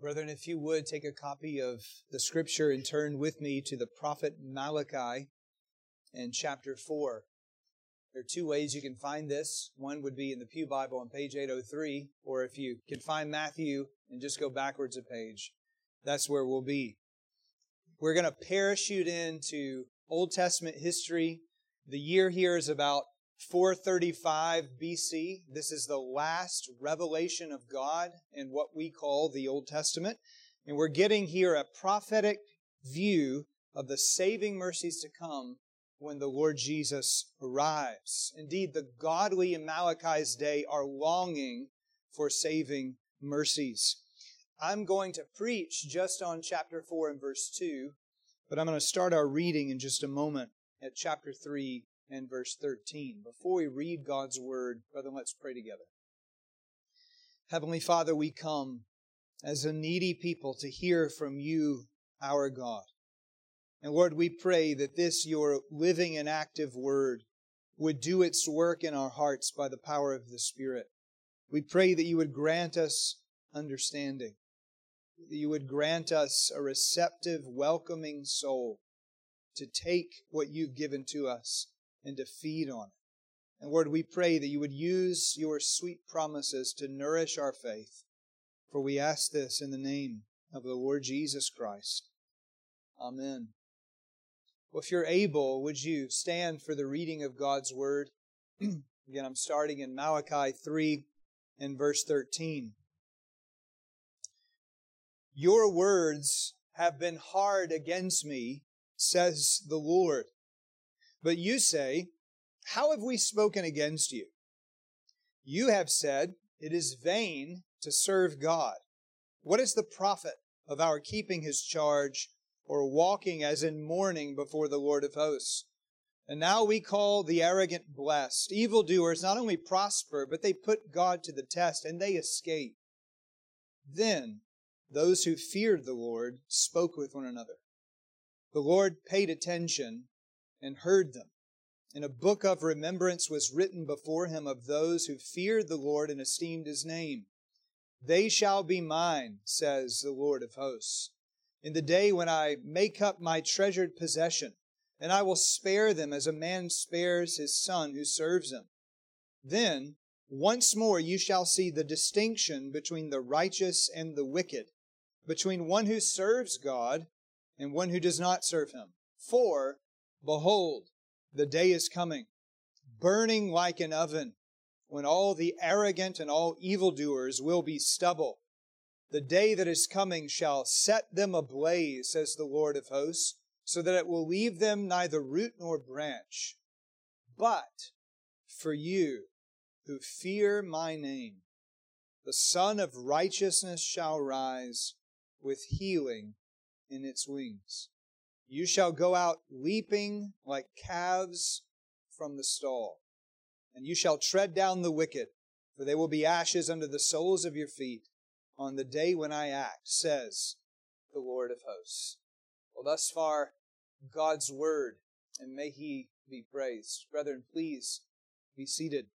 Brethren, if you would take a copy of the Scripture and turn with me to the prophet Malachi in chapter 4. There are two ways you can find this. One would be in the Pew Bible on page 803, or if you can find Matthew and just go backwards a page, that's where we'll be. We're going to parachute into Old Testament history. The year here is about 435 BC. This is the last revelation of God in what we call the Old Testament. And we're getting here a prophetic view of the saving mercies to come when the Lord Jesus arrives. Indeed, the godly in Malachi's day are longing for saving mercies. I'm going to preach just on chapter 4 and verse 2, but I'm going to start our reading in just a moment at chapter 3 and verse 13. Before we read God's Word, brethren, let's pray together. Heavenly Father, we come as a needy people to hear from You, our God. And Lord, we pray that this, Your living and active Word, would do its work in our hearts by the power of the Spirit. We pray that You would grant us understanding, that You would grant us a receptive, welcoming soul to take what You've given to us and to feed on it. And Lord, we pray that You would use Your sweet promises to nourish our faith. For we ask this in the name of the Lord Jesus Christ. Amen. Well, if you're able, would you stand for the reading of God's Word? Again, I'm starting in Malachi 3 and verse 13. Your words have been hard against me, says the Lord. But you say, how have we spoken against You? You have said, it is vain to serve God. What is the profit of our keeping His charge or walking as in mourning before the Lord of hosts? And now we call the arrogant blessed. Evildoers not only prosper, but they put God to the test, and they escape. Then those who feared the Lord spoke with one another. The Lord paid attention and heard them. And a book of remembrance was written before Him of those who feared the Lord and esteemed His name. They shall be mine, says the Lord of hosts, in the day when I make up my treasured possession, and I will spare them as a man spares his son who serves him. Then once more you shall see the distinction between the righteous and the wicked, between one who serves God and one who does not serve Him. For, behold, the day is coming, burning like an oven, when all the arrogant and all evildoers will be stubble. The day that is coming shall set them ablaze, says the Lord of hosts, so that it will leave them neither root nor branch. But for you who fear my name, the Son of Righteousness shall rise with healing in its wings. You shall go out leaping like calves from the stall, and you shall tread down the wicked, for they will be ashes under the soles of your feet on the day when I act, says the Lord of hosts. Well, thus far, God's Word, and may He be praised. Brethren, please be seated.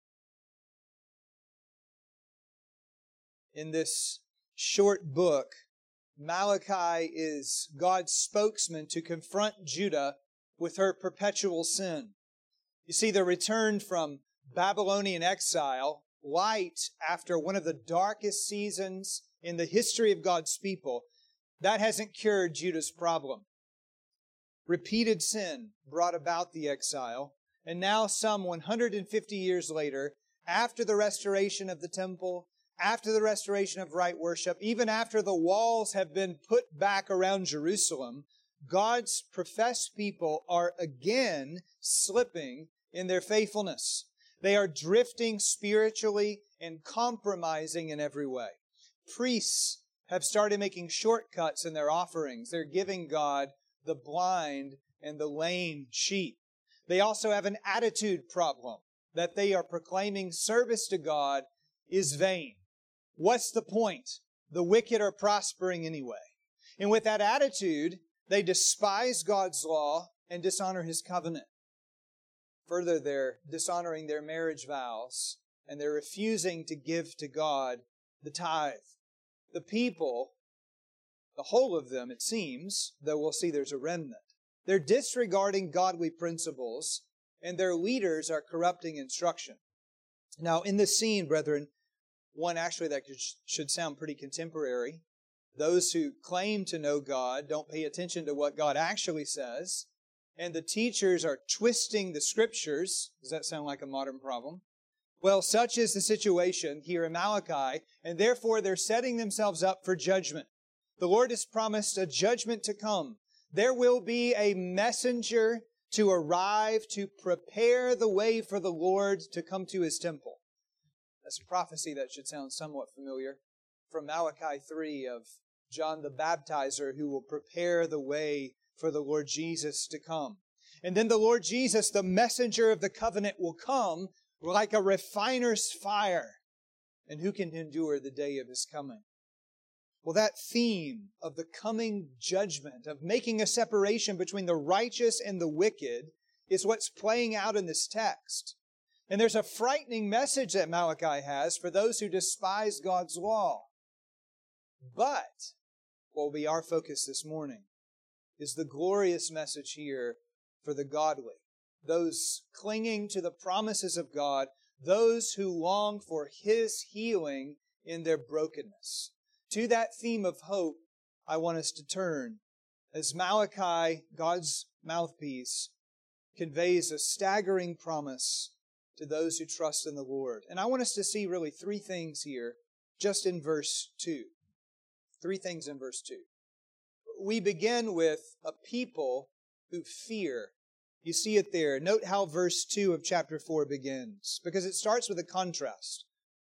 In this short book, Malachi is God's spokesman to confront Judah with her perpetual sin. You see, the return from Babylonian exile, light after one of the darkest seasons in the history of God's people, that hasn't cured Judah's problem. Repeated sin brought about the exile, and now some 150 years later, after the restoration of the temple, after the restoration of right worship, even after the walls have been put back around Jerusalem, God's professed people are again slipping in their faithfulness. They are drifting spiritually and compromising in every way. Priests have started making shortcuts in their offerings. They're giving God the blind and the lame sheep. They also have an attitude problem that they are proclaiming service to God is vain. What's the point? The wicked are prospering anyway. And with that attitude, they despise God's law and dishonor His covenant. Further, they're dishonoring their marriage vows, and they're refusing to give to God the tithe. The people the whole of them, it seems, though we'll see there's a remnant. They're disregarding godly principles, and their leaders are corrupting instruction. Now, in this scene, brethren, one actually that should sound pretty contemporary. Those who claim to know God don't pay attention to what God actually says, and the teachers are twisting the Scriptures. Does that sound like a modern problem? Well, such is the situation here in Malachi, and therefore they're setting themselves up for judgment. The Lord has promised a judgment to come. There will be a messenger to arrive to prepare the way for the Lord to come to His temple. That's a prophecy that should sound somewhat familiar from Malachi 3 of John the Baptizer, who will prepare the way for the Lord Jesus to come. And then the Lord Jesus, the messenger of the covenant, will come like a refiner's fire. And who can endure the day of His coming? Well, that theme of the coming judgment, of making a separation between the righteous and the wicked, is what's playing out in this text. And there's a frightening message that Malachi has for those who despise God's law. But what will be our focus this morning is the glorious message here for the godly, those clinging to the promises of God, those who long for His healing in their brokenness. To that theme of hope, I want us to turn as Malachi, God's mouthpiece, conveys a staggering promise to those who trust in the Lord. And I want us to see really three things here just in verse 2. Three things in verse 2. We begin with a people who fear. You see it there. Note how verse 2 of chapter 4 begins, because it starts with a contrast.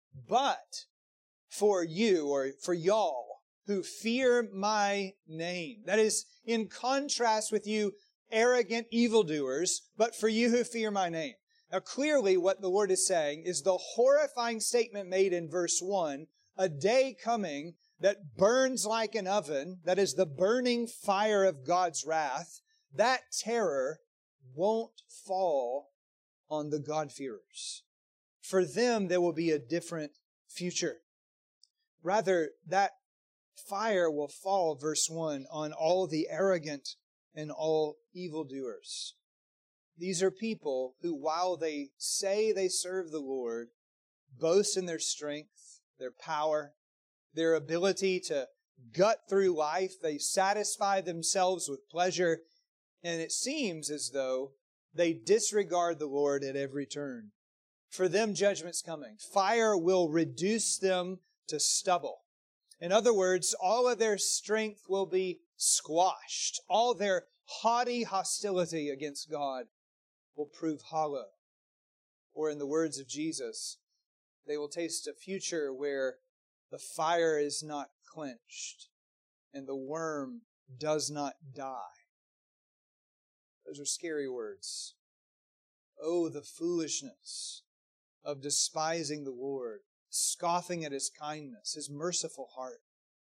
But for you, or for y'all, who fear my name. That is in contrast with you arrogant evildoers, but for you who fear my name. Now clearly what the Lord is saying is the horrifying statement made in verse 1, a day coming that burns like an oven, that is the burning fire of God's wrath, that terror won't fall on the God-fearers. For them, there will be a different future. Rather, that fire will fall, verse 1, on all the arrogant and all evildoers. These are people who, while they say they serve the Lord, boast in their strength, their power, their ability to gut through life. They satisfy themselves with pleasure, and it seems as though they disregard the Lord at every turn. For them, judgment's coming. Fire will reduce them to stubble. In other words, all of their strength will be squashed. All their haughty hostility against God will prove hollow. Or in the words of Jesus, they will taste a future where the fire is not quenched and the worm does not die. Those are scary words. Oh, the foolishness of despising the Lord, scoffing at His kindness, His merciful heart.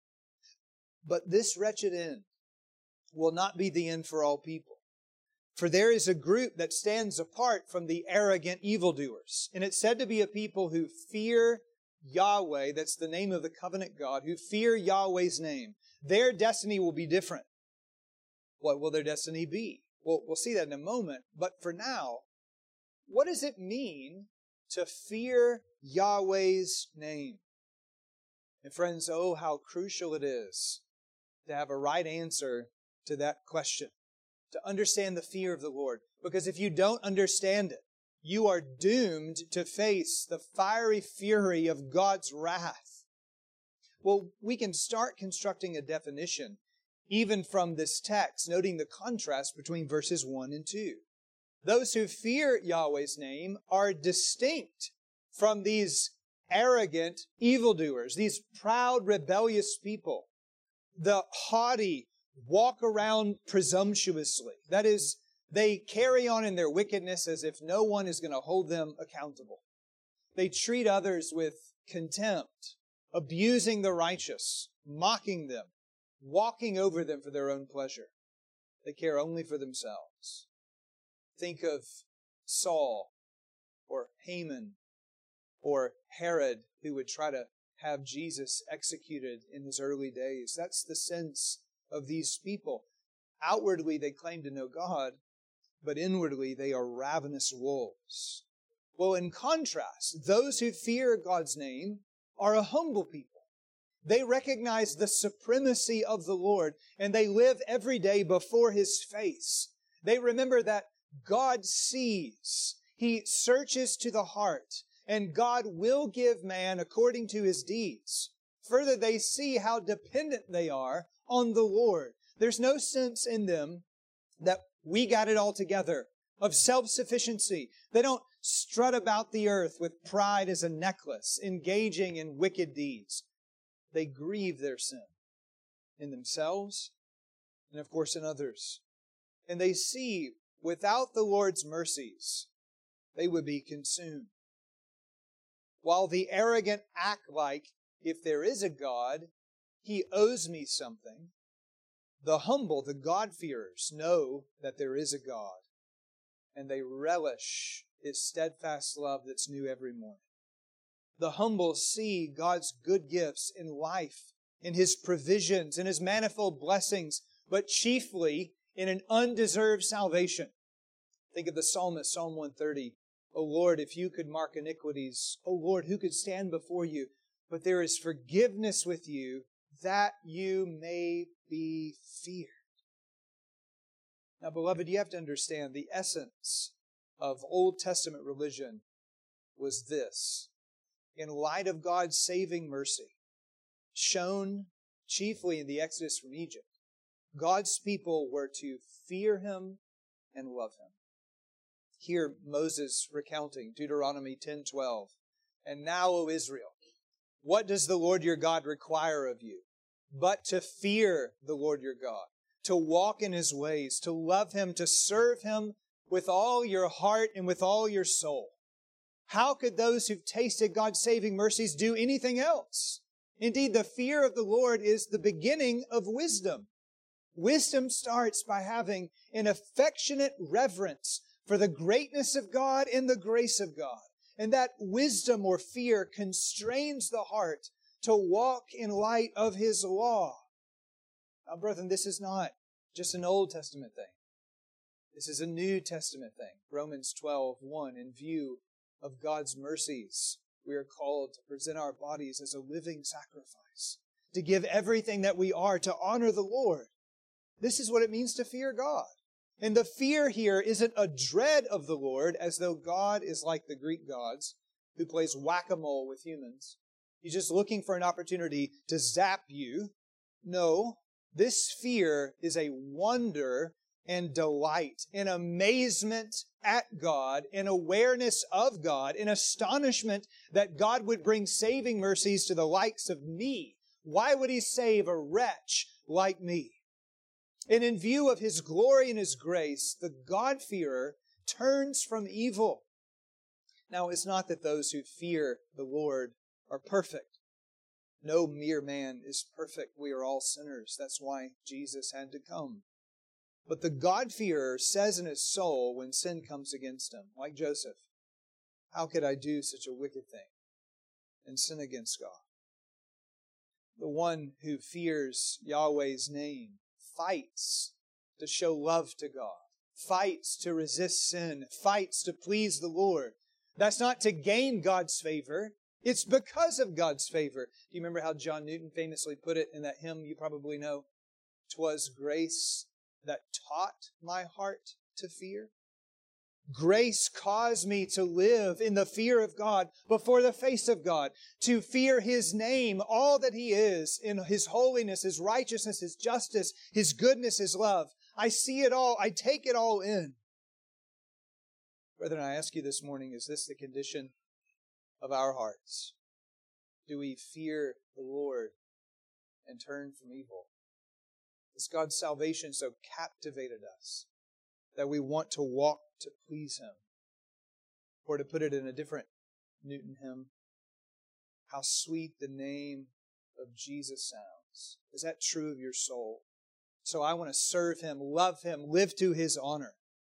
But this wretched end will not be the end for all people. For there is a group that stands apart from the arrogant evildoers. And it's said to be a people who fear Yahweh, that's the name of the covenant God, who fear Yahweh's name. Their destiny will be different. What will their destiny be? Well, we'll see that in a moment. But for now, what does it mean to fear Yahweh's name? And friends, oh, how crucial it is to have a right answer to that question, to understand the fear of the Lord. Because if you don't understand it, you are doomed to face the fiery fury of God's wrath. Well, we can start constructing a definition even from this text, noting the contrast between verses 1 and 2. Those who fear Yahweh's name are distinct from these arrogant evildoers, these proud, rebellious people. The haughty walk around presumptuously. That is, they carry on in their wickedness as if no one is going to hold them accountable. They treat others with contempt, abusing the righteous, mocking them, walking over them for their own pleasure. They care only for themselves. Think of Saul or Haman or Herod, who would try to have Jesus executed in his early days. That's the sense of these people. Outwardly, they claim to know God, but inwardly, they are ravenous wolves. Well, in contrast, those who fear God's name are a humble people. They recognize the supremacy of the Lord, and they live every day before His face. They remember that God sees. He searches to the heart, and God will give man according to his deeds. Further, they see how dependent they are on the Lord. There's no sense in them that we got it all together, of self-sufficiency. They don't strut about the earth with pride as a necklace, engaging in wicked deeds. They grieve their sin in themselves and, of course, in others. And they see, without the Lord's mercies, they would be consumed. While the arrogant act like, if there is a God, He owes me something, the humble, the God-fearers, know that there is a God, and they relish His steadfast love that's new every morning. The humble see God's good gifts in life, in His provisions, in His manifold blessings, but chiefly in an undeserved salvation. Think of the psalmist, Psalm 130. O Lord, if you could mark iniquities, O Lord, who could stand before you? But there is forgiveness with you, that you may be feared. Now, beloved, you have to understand the essence of Old Testament religion was this. In light of God's saving mercy, shown chiefly in the Exodus from Egypt, God's people were to fear Him and love Him. Here Moses recounting Deuteronomy 10:12. And now, O Israel, what does the Lord your God require of you? But to fear the Lord your God, to walk in His ways, to love Him, to serve Him with all your heart and with all your soul. How could those who've tasted God's saving mercies do anything else? Indeed, the fear of the Lord is the beginning of wisdom. Wisdom starts by having an affectionate reverence for the greatness of God and the grace of God. And that wisdom or fear constrains the heart to walk in light of His law. Now, brethren, this is not just an Old Testament thing. This is a New Testament thing. Romans 12:1, in view of God's mercies, we are called to present our bodies as a living sacrifice, to give everything that we are to honor the Lord. This is what it means to fear God. And the fear here isn't a dread of the Lord, as though God is like the Greek gods who plays whack-a-mole with humans. He's just looking for an opportunity to zap you. No, this fear is a wonder and delight, an amazement at God, an awareness of God, an astonishment that God would bring saving mercies to the likes of me. Why would He save a wretch like me? And in view of His glory and His grace, the God-fearer turns from evil. Now, it's not that those who fear the Lord are perfect. No mere man is perfect. We are all sinners. That's why Jesus had to come. But the God-fearer says in his soul when sin comes against him, like Joseph, how could I do such a wicked thing and sin against God? The one who fears Yahweh's name fights to show love to God, fights to resist sin, fights to please the Lord. That's not to gain God's favor. It's because of God's favor. Do you remember how John Newton famously put it in that hymn you probably know? 'Twas grace that taught my heart to fear. Grace caused me to live in the fear of God before the face of God, to fear His name, all that He is, in His holiness, His righteousness, His justice, His goodness, His love. I see it all. I take it all in. Brethren, I ask you this morning, is this the condition of our hearts? Do we fear the Lord and turn from evil? Has God's salvation so captivated us that we want to walk to please Him? Or to put it in a different Newton hymn, how sweet the name of Jesus sounds. Is that true of your soul? So I want to serve Him, love Him, live to His honor.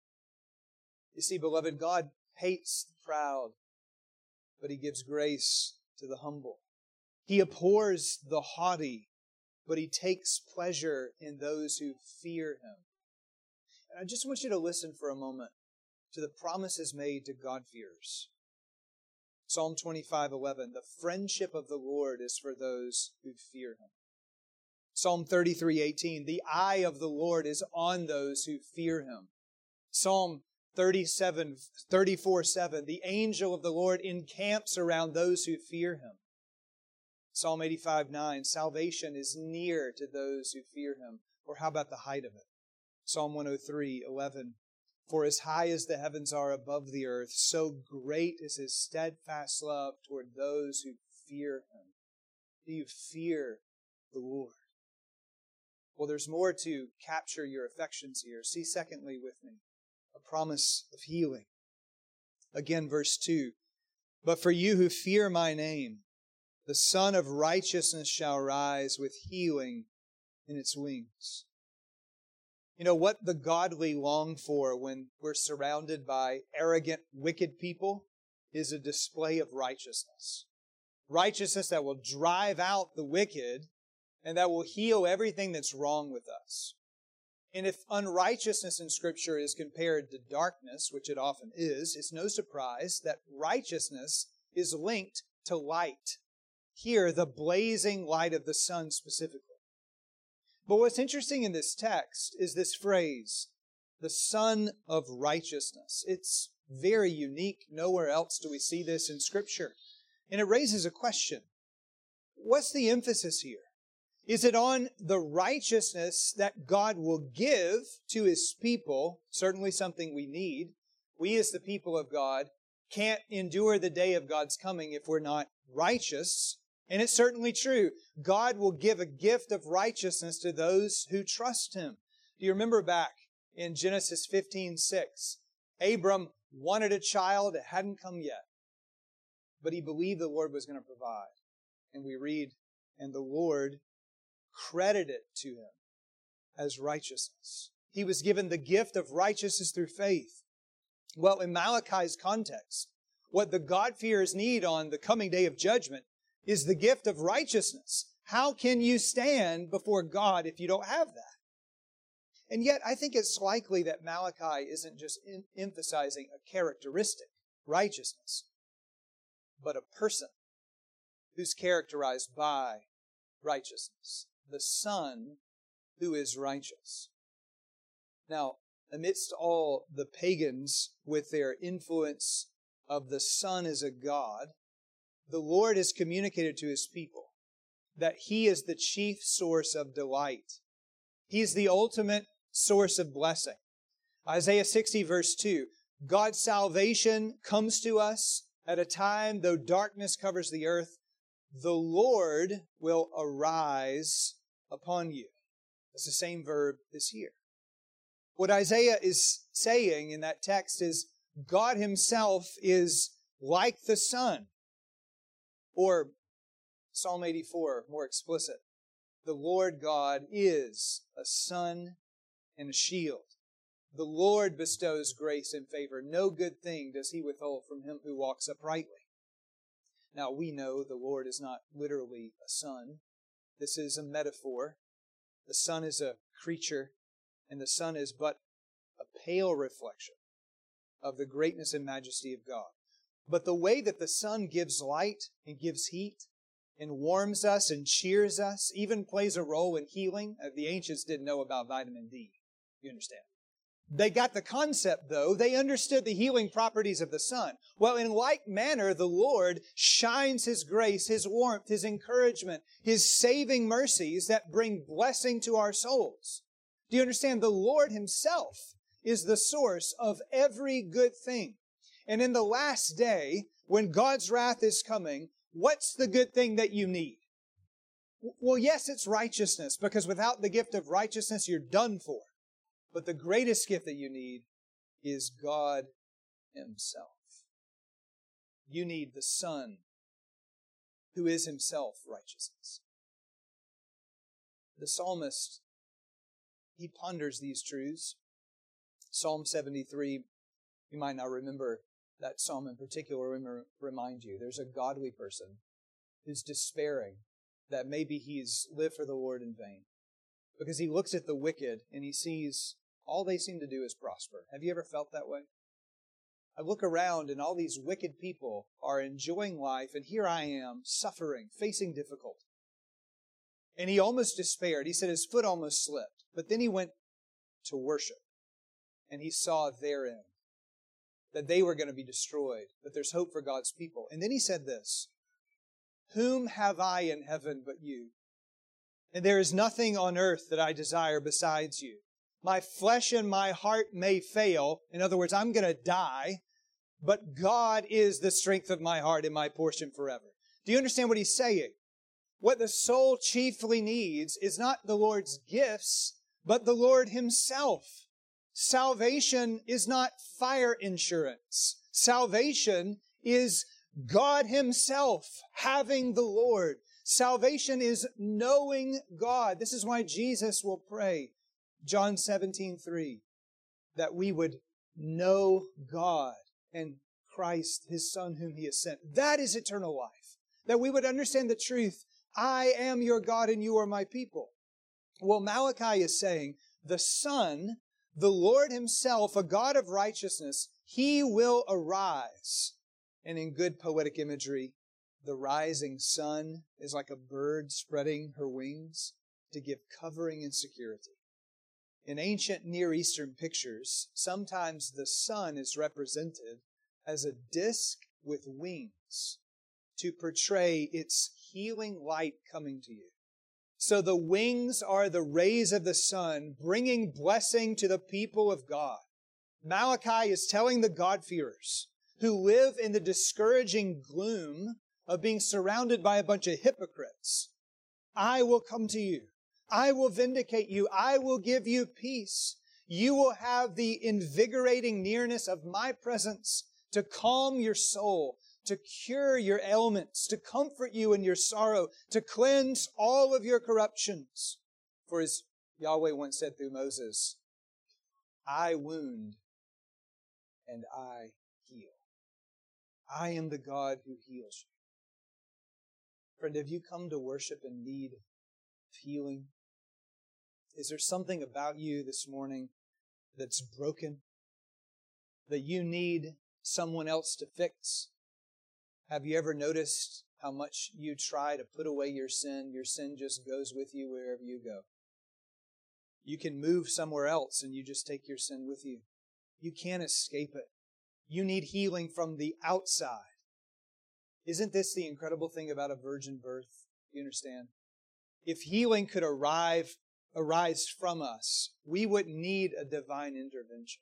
You see, beloved, God hates the proud, but He gives grace to the humble. He abhors the haughty, but He takes pleasure in those who fear Him. And I just want you to listen for a moment to the promises made to God-fearers. Psalm 25:11, the friendship of the Lord is for those who fear Him. Psalm 33:18, the eye of the Lord is on those who fear Him. Psalm 34:7, the angel of the Lord encamps around those who fear Him. Psalm 85:9, salvation is near to those who fear Him. Or how about the height of it? Psalm 103:11, for as high as the heavens are above the earth, so great is His steadfast love toward those who fear Him. Do you fear the Lord? Well, there's more to capture your affections here. See, secondly, with me, a promise of healing. Again, verse 2, but for you who fear my name, the Son of Righteousness shall rise with healing in its wings. You know, what the godly long for when we're surrounded by arrogant, wicked people is a display of righteousness. Righteousness that will drive out the wicked and that will heal everything that's wrong with us. And if unrighteousness in Scripture is compared to darkness, which it often is, it's no surprise that righteousness is linked to light. Here, the blazing light of the sun specifically. But what's interesting in this text is this phrase, the Son of Righteousness. It's very unique. Nowhere else do we see this in Scripture. And it raises a question. What's the emphasis here? Is it on the righteousness that God will give to His people? Certainly something we need. We as the people of God can't endure the day of God's coming if we're not righteous. And it's certainly true. God will give a gift of righteousness to those who trust Him. Do you remember back in Genesis 15:6? Abram wanted a child. It hadn't come yet. But he believed the Lord was going to provide. And we read, and the Lord credited it to him as righteousness. He was given the gift of righteousness through faith. Well, in Malachi's context, what the God-fearers need on the coming day of judgment is the gift of righteousness. How can you stand before God if you don't have that? And yet, I think it's likely that Malachi isn't just emphasizing a characteristic, righteousness, but a person who's characterized by righteousness, the Son who is righteous. Now, amidst all the pagans with their influence of the Son as a God, the Lord has communicated to His people that He is the chief source of delight. He is the ultimate source of blessing. Isaiah 60 verse 2, God's salvation comes to us at a time, though darkness covers the earth, the Lord will arise upon you. It's the same verb as here. What Isaiah is saying in that text is God Himself is like the sun. Or Psalm 84, more explicit. The Lord God is a sun and a shield. The Lord bestows grace and favor. No good thing does He withhold from him who walks uprightly. Now, we know the Lord is not literally a sun. This is a metaphor. The sun is a creature, and the sun is but a pale reflection of the greatness and majesty of God. But the way that the sun gives light and gives heat and warms us and cheers us, even plays a role in healing. The ancients didn't know about vitamin D. You understand? They got the concept, though. They understood the healing properties of the sun. Well, in like manner, the Lord shines His grace, His warmth, His encouragement, His saving mercies that bring blessing to our souls. Do you understand? The Lord Himself is the source of every good thing. And in the last day, when God's wrath is coming, what's the good thing that you need? Well, yes, it's righteousness, because without the gift of righteousness, you're done for. But the greatest gift that you need is God Himself. You need the Son who is Himself righteousness. The psalmist, he ponders these truths. Psalm 73, you might not remember that psalm in particular, remind you, there's a godly person who's despairing that maybe he's lived for the Lord in vain. Because he looks at the wicked and he sees all they seem to do is prosper. Have you ever felt that way? I look around and all these wicked people are enjoying life, and here I am, suffering, facing difficulty. And he almost despaired. He said his foot almost slipped. But then he went to worship, and he saw their end, that they were going to be destroyed, that there's hope for God's people. And then he said this, "Whom have I in heaven but you? And there is nothing on earth that I desire besides you. My flesh and my heart may fail." In other words, I'm going to die, but God is the strength of my heart and my portion forever. Do you understand what he's saying? What the soul chiefly needs is not the Lord's gifts, but the Lord himself. Salvation is not fire insurance. Salvation is God himself, having the Lord. Salvation is knowing God. This is why Jesus will pray, John 17:3, that we would know God and Christ, his Son, whom he has sent. That is eternal life. That we would understand the truth. I am your God and you are my people. Well, Malachi is saying the Son, the Lord himself, a God of righteousness, he will arise. And in good poetic imagery, the rising sun is like a bird spreading her wings to give covering and security. In ancient Near Eastern pictures, sometimes the sun is represented as a disk with wings to portray its healing light coming to you. So the wings are the rays of the sun, bringing blessing to the people of God. Malachi is telling the God-fearers who live in the discouraging gloom of being surrounded by a bunch of hypocrites, I will come to you. I will vindicate you. I will give you peace. You will have the invigorating nearness of my presence to calm your soul, to cure your ailments, to comfort you in your sorrow, to cleanse all of your corruptions. For as Yahweh once said through Moses, I wound and I heal. I am the God who heals you. Friend, have you come to worship in need of healing? Is there something about you this morning that's broken, that you need someone else to fix? Have you ever noticed how much you try to put away your sin just goes with you wherever you go? You can move somewhere else and you just take your sin with you. You can't escape it. You need healing from the outside. Isn't this the incredible thing about a virgin birth? Do you understand? If healing could arise from us, we wouldn't need a divine intervention.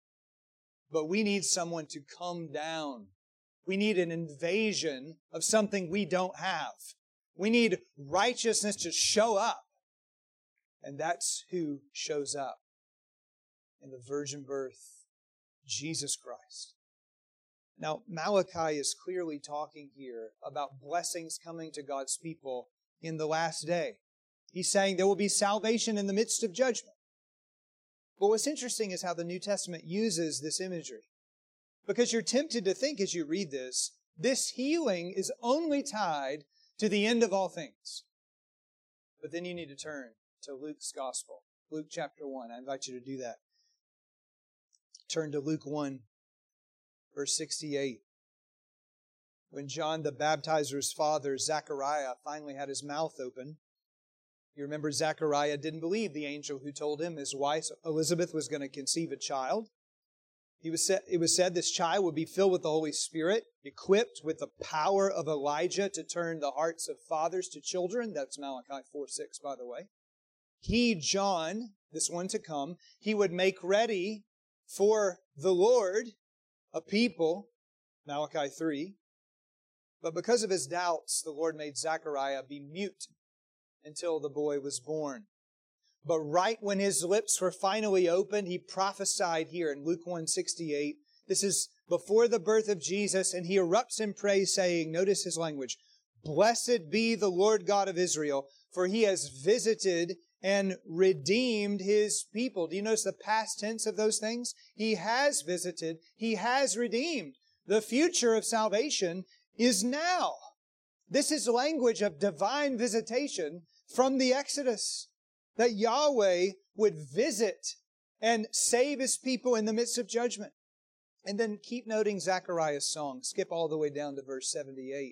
But we need someone to come down. We need an invasion of something we don't have. We need righteousness to show up. And that's who shows up in the virgin birth, Jesus Christ. Now, Malachi is clearly talking here about blessings coming to God's people in the last day. He's saying there will be salvation in the midst of judgment. But what's interesting is how the New Testament uses this imagery. Because you're tempted to think as you read this healing is only tied to the end of all things. But then you need to turn to Luke's Gospel, Luke chapter 1. I invite you to do that. Turn to Luke 1, verse 68. When John the Baptizer's father, Zechariah, finally had his mouth open, you remember Zechariah didn't believe the angel who told him his wife Elizabeth was going to conceive a child. It was said this child would be filled with the Holy Spirit, equipped with the power of Elijah to turn the hearts of fathers to children. That's Malachi 4:6, by the way. He, John, this one to come, he would make ready for the Lord a people, Malachi 3. But because of his doubts, the Lord made Zechariah be mute until the boy was born. But right when his lips were finally opened, he prophesied here in Luke 1:68. This is before the birth of Jesus, and he erupts in praise, saying, notice his language, "Blessed be the Lord God of Israel, for he has visited and redeemed his people." Do you notice the past tense of those things? He has visited, he has redeemed. The future of salvation is now. This is language of divine visitation from the Exodus, that Yahweh would visit and save His people in the midst of judgment. And then keep noting Zechariah's song. Skip all the way down to verse 78.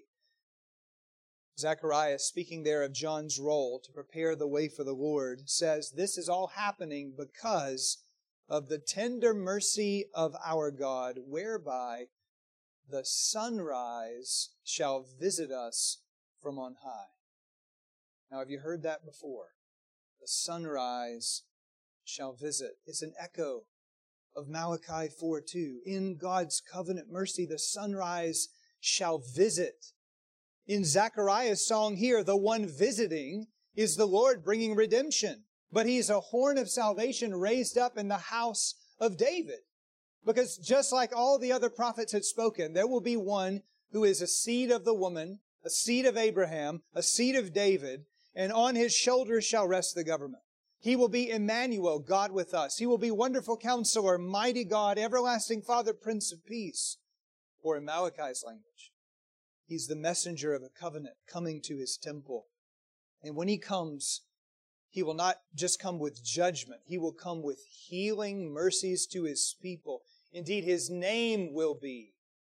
Zechariah, speaking there of John's role to prepare the way for the Lord, says, this is all happening because of the tender mercy of our God, whereby the sunrise shall visit us from on high. Now, have you heard that before? The sunrise shall visit. It's an echo of Malachi 4:2. In God's covenant mercy, the sunrise shall visit. In Zechariah's song here, the one visiting is the Lord bringing redemption. But He's a horn of salvation raised up in the house of David. Because just like all the other prophets had spoken, there will be one who is a seed of the woman, a seed of Abraham, a seed of David, and on His shoulders shall rest the government. He will be Emmanuel, God with us. He will be Wonderful Counselor, Mighty God, Everlasting Father, Prince of Peace. Or in Malachi's language, He's the messenger of a covenant coming to His temple. And when He comes, He will not just come with judgment. He will come with healing mercies to His people. Indeed, His name will be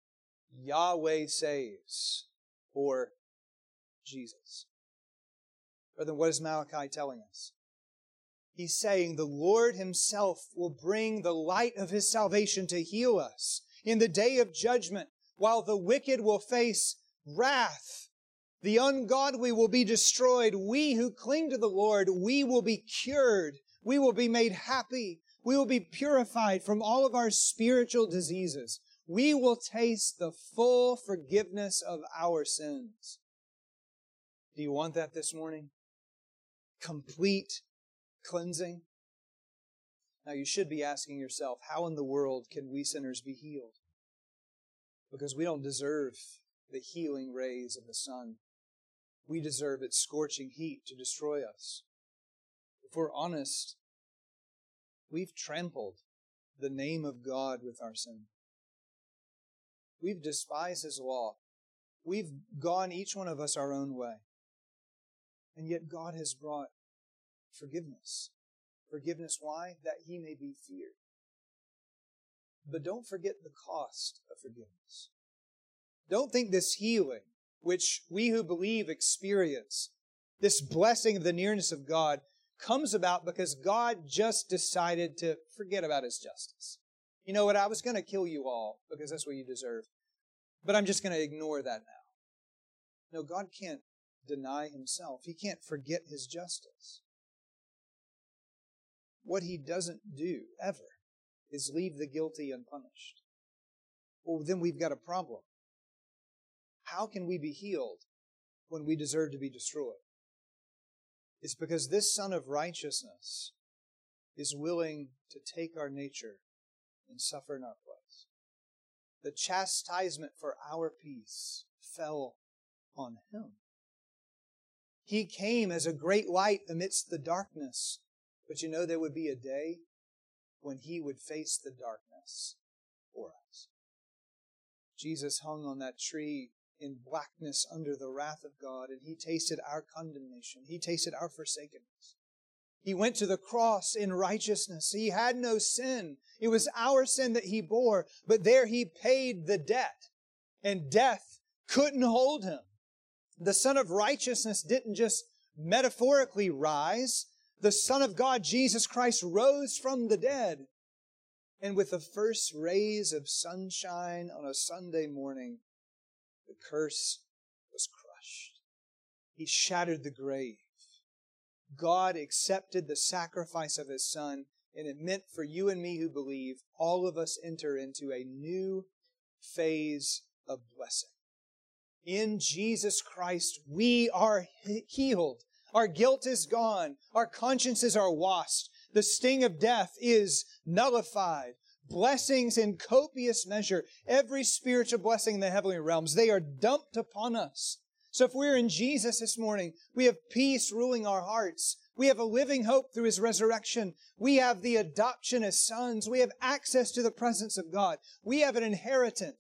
Yahweh Saves, or Jesus. Brethren, what is Malachi telling us? He's saying the Lord Himself will bring the light of His salvation to heal us in the day of judgment, while the wicked will face wrath. The ungodly will be destroyed. We who cling to the Lord, we will be cured. We will be made happy. We will be purified from all of our spiritual diseases. We will taste the full forgiveness of our sins. Do you want that this morning? Complete cleansing? Now you should be asking yourself, how in the world can we sinners be healed? Because we don't deserve the healing rays of the sun. We deserve its scorching heat to destroy us. If we're honest, we've trampled the name of God with our sin. We've despised His law. We've gone, each one of us, our own way. And yet God has brought forgiveness. Forgiveness, why? That He may be feared. But don't forget the cost of forgiveness. Don't think this healing, which we who believe experience, this blessing of the nearness of God, comes about because God just decided to forget about His justice. You know what? I was going to kill you all because that's what you deserve. But I'm just going to ignore that now. No, God can't deny Himself. He can't forget His justice. What He doesn't do, ever, is leave the guilty unpunished. Well, then we've got a problem. How can we be healed when we deserve to be destroyed? It's because this Son of Righteousness is willing to take our nature and suffer in our place. The chastisement for our peace fell on Him. He came as a great light amidst the darkness. But you know, there would be a day when He would face the darkness for us. Jesus hung on that tree in blackness under the wrath of God, and He tasted our condemnation. He tasted our forsakenness. He went to the cross in righteousness. He had no sin. It was our sin that He bore, but there He paid the debt, and death couldn't hold Him. The Son of Righteousness didn't just metaphorically rise. The Son of God, Jesus Christ, rose from the dead. And with the first rays of sunshine on a Sunday morning, the curse was crushed. He shattered the grave. God accepted the sacrifice of His Son, and it meant for you and me who believe, all of us enter into a new phase of blessing. In Jesus Christ, we are healed. Our guilt is gone. Our consciences are washed. The sting of death is nullified. Blessings in copious measure, every spiritual blessing in the heavenly realms, they are dumped upon us. So if we're in Jesus this morning, we have peace ruling our hearts. We have a living hope through His resurrection. We have the adoption as sons. We have access to the presence of God. We have an inheritance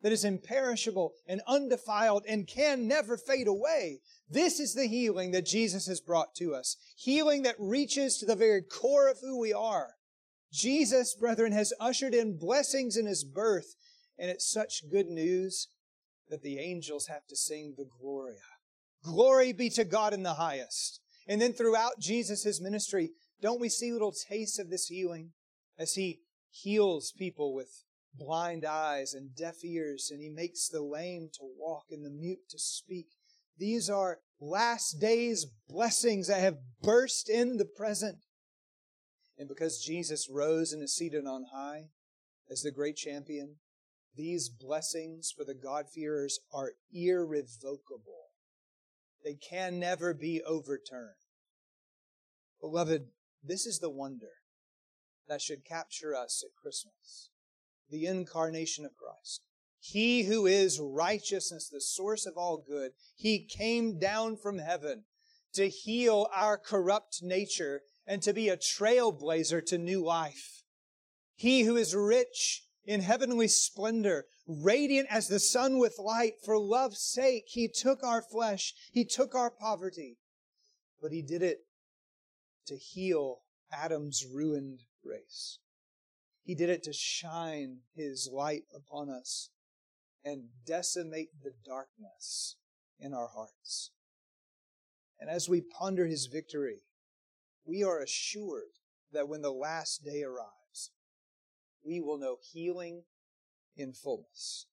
that is imperishable and undefiled and can never fade away. This is the healing that Jesus has brought to us. Healing that reaches to the very core of who we are. Jesus, brethren, has ushered in blessings in His birth, and it's such good news that the angels have to sing the Gloria. Glory be to God in the highest. And then throughout Jesus' ministry, don't we see little tastes of this healing as He heals people with blind eyes and deaf ears, and He makes the lame to walk and the mute to speak. These are last days blessings that have burst in the present. And because Jesus rose and is seated on high as the great champion, these blessings for the God-fearers are irrevocable. They can never be overturned. Beloved, this is the wonder that should capture us at Christmas. The incarnation of Christ. He who is righteousness, the source of all good, He came down from heaven to heal our corrupt nature and to be a trailblazer to new life. He who is rich in heavenly splendor, radiant as the sun with light, for love's sake, He took our flesh, He took our poverty, but He did it to heal Adam's ruined race. He did it to shine His light upon us and decimate the darkness in our hearts. And as we ponder His victory, we are assured that when the last day arrives, we will know healing in fullness.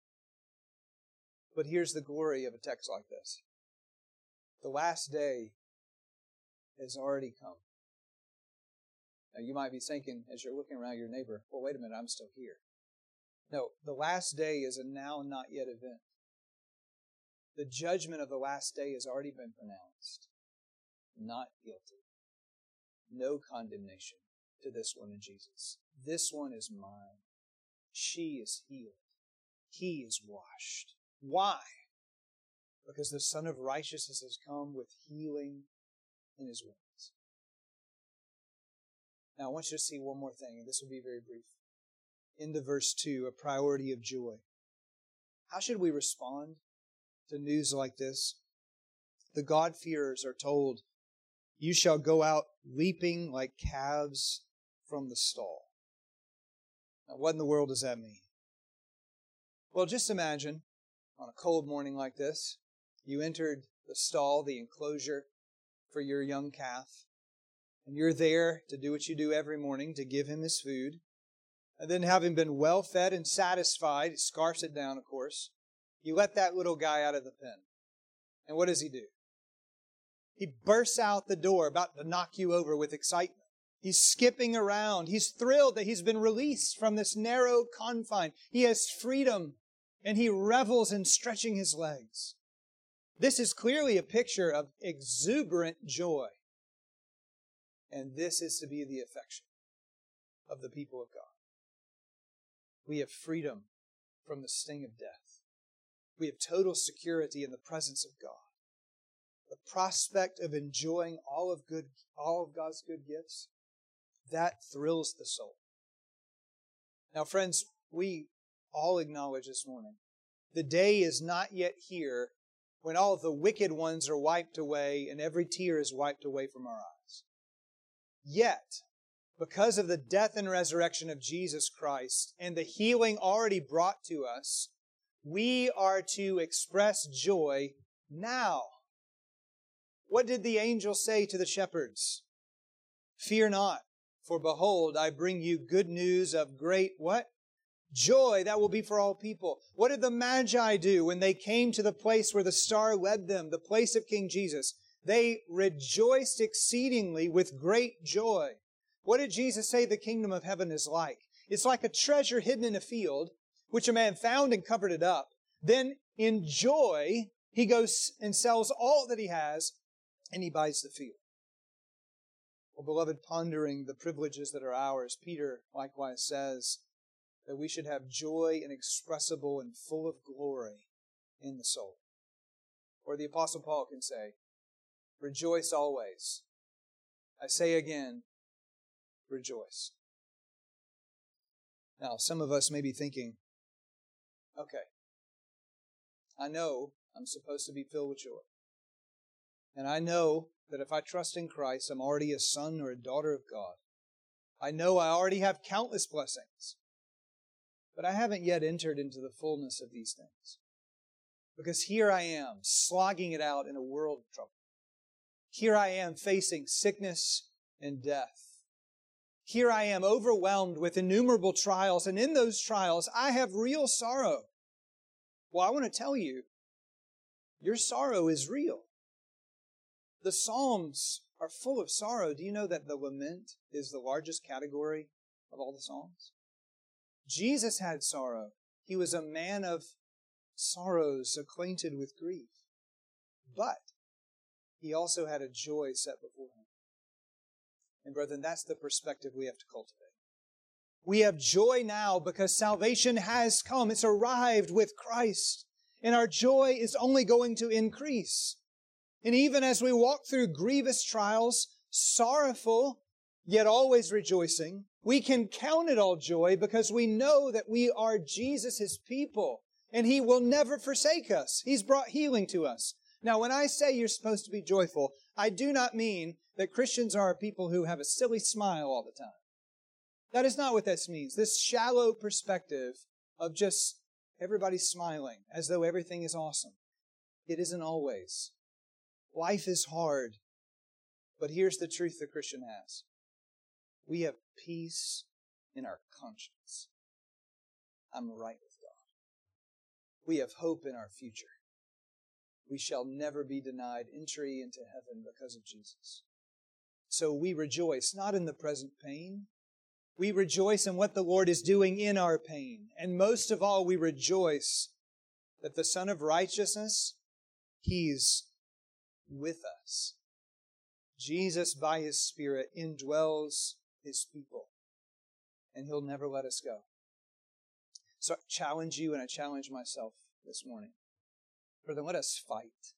But here's the glory of a text like this. The last day has already come. Now, you might be thinking, as you're looking around your neighbor, well, wait a minute, I'm still here. No, the last day is a now not yet event. The judgment of the last day has already been pronounced. Not guilty. No condemnation to this one in Jesus. This one is mine. She is healed. He is washed. Why? Because the Son of Righteousness has come with healing in His wings. Now, I want you to see one more thing, and this will be very brief. Into verse 2, a priority of joy. How should we respond to news like this? The God-fearers are told, "You shall go out leaping like calves from the stall." Now, what in the world does that mean? Well, just imagine, on a cold morning like this, you entered the stall, the enclosure for your young calf, and you're there to do what you do every morning, to give him his food. And then, having been well fed and satisfied, he scarfs it down, of course, you let that little guy out of the pen. And what does he do? He bursts out the door, about to knock you over with excitement. He's skipping around. He's thrilled that he's been released from this narrow confine. He has freedom, and he revels in stretching his legs. This is clearly a picture of exuberant joy. And this is to be the affection of the people of God. We have freedom from the sting of death. We have total security in the presence of God. The prospect of enjoying all of God's good gifts, that thrills the soul. Now, friends, we all acknowledge this morning, the day is not yet here when all of the wicked ones are wiped away and every tear is wiped away from our eyes. Yet, because of the death and resurrection of Jesus Christ and the healing already brought to us, we are to express joy now. What did the angel say to the shepherds? "Fear not, for behold, I bring you good news of great" what? "Joy that will be for all people." What did the Magi do when they came to the place where the star led them, the place of King Jesus? They rejoiced exceedingly with great joy. What did Jesus say the kingdom of heaven is like? It's like a treasure hidden in a field, which a man found and covered it up. Then in joy, he goes and sells all that he has, and he buys the field. Well, beloved, pondering the privileges that are ours, Peter likewise says that we should have joy inexpressible and full of glory in the soul. Or the Apostle Paul can say, "Rejoice always." I say again, rejoice. Now, some of us may be thinking, okay, I know I'm supposed to be filled with joy. And I know that if I trust in Christ, I'm already a son or a daughter of God. I know I already have countless blessings. But I haven't yet entered into the fullness of these things. Because here I am, slogging it out in a world of trouble. Here I am facing sickness and death. Here I am overwhelmed with innumerable trials, and in those trials I have real sorrow. Well, I want to tell you, your sorrow is real. The Psalms are full of sorrow. Do you know that the lament is the largest category of all the Psalms? Jesus had sorrow. He was a man of sorrows, acquainted with grief. But He also had a joy set before Him. And brethren, that's the perspective we have to cultivate. We have joy now because salvation has come. It's arrived with Christ. And our joy is only going to increase. And even as we walk through grievous trials, sorrowful, yet always rejoicing, we can count it all joy because we know that we are Jesus' people. And He will never forsake us. He's brought healing to us. Now, when I say you're supposed to be joyful, I do not mean that Christians are people who have a silly smile all the time. That is not what this means. This shallow perspective of just everybody smiling as though everything is awesome. It isn't always. Life is hard. But here's the truth the Christian has. We have peace in our conscience. I'm right with God. We have hope in our future. We shall never be denied entry into heaven because of Jesus. So we rejoice, not in the present pain. We rejoice in what the Lord is doing in our pain. And most of all, we rejoice that the Son of Righteousness, He's with us. Jesus, by His Spirit, indwells His people. And He'll never let us go. So I challenge you and I challenge myself this morning. Brethren, let us fight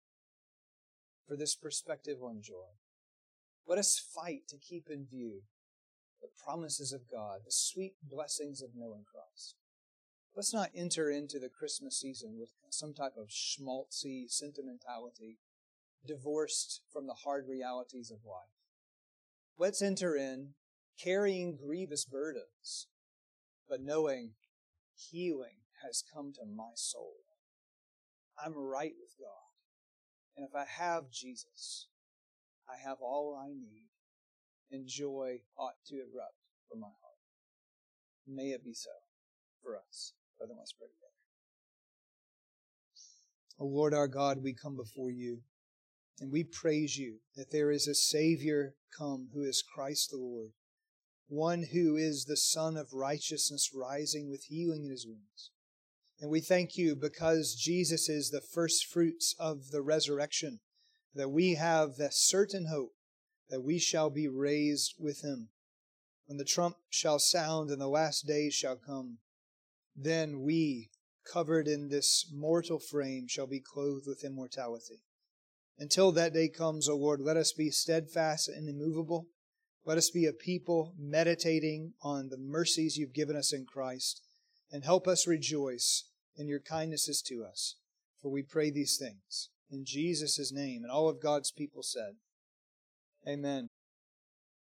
for this perspective on joy. Let us fight to keep in view the promises of God, the sweet blessings of knowing Christ. Let's not enter into the Christmas season with some type of schmaltzy sentimentality, divorced from the hard realities of life. Let's enter in carrying grievous burdens, but knowing healing has come to my soul. I'm right with God. And if I have Jesus, I have all I need, and joy ought to erupt from my heart. May it be so for us. Brethren, let's pray together. O Lord our God, we come before You, and we praise You that there is a Savior come who is Christ the Lord, one who is the Son of Righteousness rising with healing in His wings. And we thank You because Jesus is the first fruits of the resurrection, that we have the certain hope that we shall be raised with Him. When the trump shall sound and the last days shall come, then we, covered in this mortal frame, shall be clothed with immortality. Until that day comes, O Lord, let us be steadfast and immovable. Let us be a people meditating on the mercies You've given us in Christ, and help us rejoice in Your kindnesses to us. For we pray these things in Jesus' name. And all of God's people said, Amen.